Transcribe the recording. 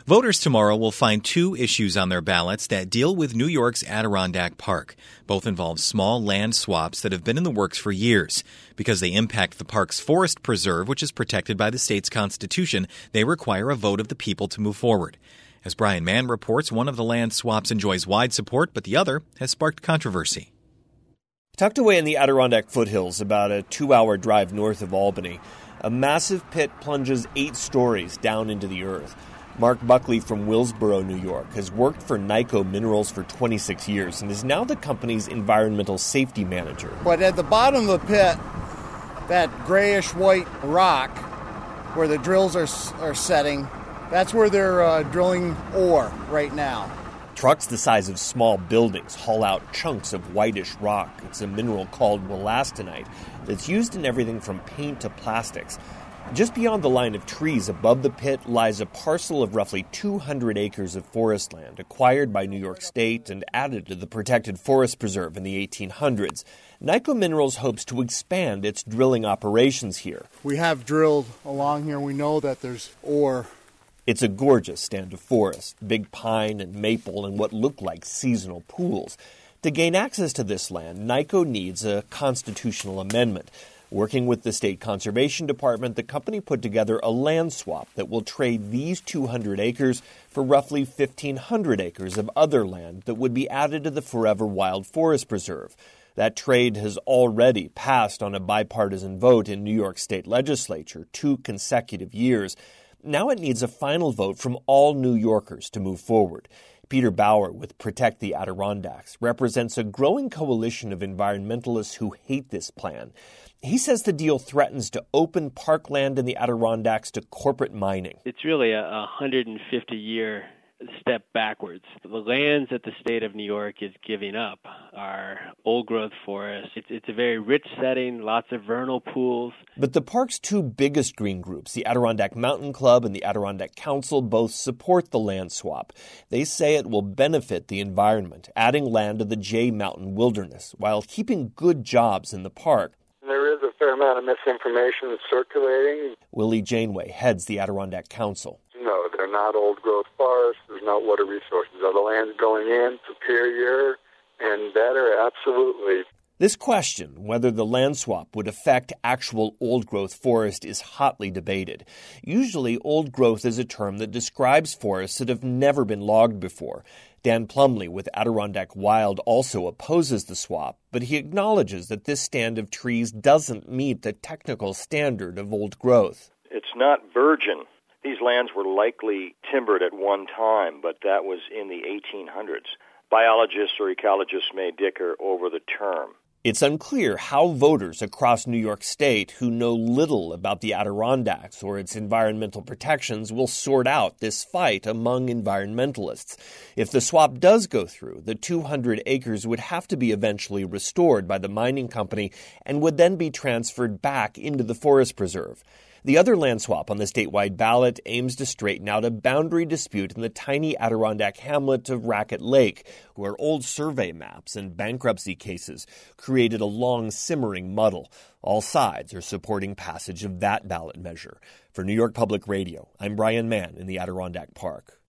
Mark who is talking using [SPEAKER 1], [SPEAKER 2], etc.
[SPEAKER 1] Voters tomorrow will find two issues on their ballots that deal with New York's Adirondack Park. Both involve small land swaps that have been in the works for years. Because they impact the park's forest preserve, which is protected by the state's constitution, they require a vote of the people to move forward. As Brian Mann reports, one of the land swaps enjoys wide support, but the other has sparked controversy.
[SPEAKER 2] Tucked away in the Adirondack foothills, about a 2-hour drive north of Albany, a massive pit plunges 8 stories down into the earth. Mark Buckley from Willsboro, New York, has worked for Nyco Minerals for 26 years and is now the company's environmental safety manager.
[SPEAKER 3] But at the bottom of the pit, that grayish-white rock where the drills are setting, that's where they're drilling ore right now.
[SPEAKER 2] Trucks the size of small buildings haul out chunks of whitish rock. It's a mineral called wollastonite that's used in everything from paint to plastics. Just beyond the line of trees above the pit lies a parcel of roughly 200 acres of forest land acquired by New York State and added to the protected forest preserve in the 1800s. Nyco Minerals hopes to expand its drilling operations here.
[SPEAKER 3] We have drilled along here. We know that there's ore.
[SPEAKER 2] It's a gorgeous stand of forest, big pine and maple and what look like seasonal pools. To gain access to this land, Nyco needs a constitutional amendment. Working with the State Conservation Department, the company put together a land swap that will trade these 200 acres for roughly 1,500 acres of other land that would be added to the Forever Wild Forest Preserve. That trade has already passed on a bipartisan vote in New York State Legislature 2 consecutive years. Now it needs a final vote from all New Yorkers to move forward. Peter Bauer with Protect the Adirondacks represents a growing coalition of environmentalists who hate this plan. He says the deal threatens to open parkland in the Adirondacks to corporate mining.
[SPEAKER 4] It's really a 150-year step backwards. The lands that the state of New York is giving up are old-growth forests. It's a very rich setting, lots of vernal pools.
[SPEAKER 2] But the park's 2 biggest green groups, the Adirondack Mountain Club and the Adirondack Council, both support the land swap. They say it will benefit the environment, adding land to the Jay Mountain wilderness, while keeping good jobs in the park.
[SPEAKER 5] There is a fair amount of misinformation circulating.
[SPEAKER 2] Willie Janeway heads the Adirondack Council.
[SPEAKER 5] No, they're not old-growth forests. There's not water resources. Are the lands going in superior and better? Absolutely.
[SPEAKER 2] This question, whether the land swap would affect actual old-growth forest, is hotly debated. Usually, old-growth is a term that describes forests that have never been logged before. Dan Plumley with Adirondack Wild also opposes the swap, but he acknowledges that this stand of trees doesn't meet the technical standard of old growth.
[SPEAKER 6] It's not virgin. These lands were likely timbered at one time, but that was in the 1800s. Biologists or ecologists may dicker over the term.
[SPEAKER 2] It's unclear how voters across New York State who know little about the Adirondacks or its environmental protections will sort out this fight among environmentalists. If the swap does go through, the 200 acres would have to be eventually restored by the mining company and would then be transferred back into the forest preserve. The other land swap on the statewide ballot aims to straighten out a boundary dispute in the tiny Adirondack hamlet of Racket Lake, where old survey maps and bankruptcy cases created a long simmering muddle. All sides are supporting passage of that ballot measure. For New York Public Radio, I'm Brian Mann in the Adirondack Park.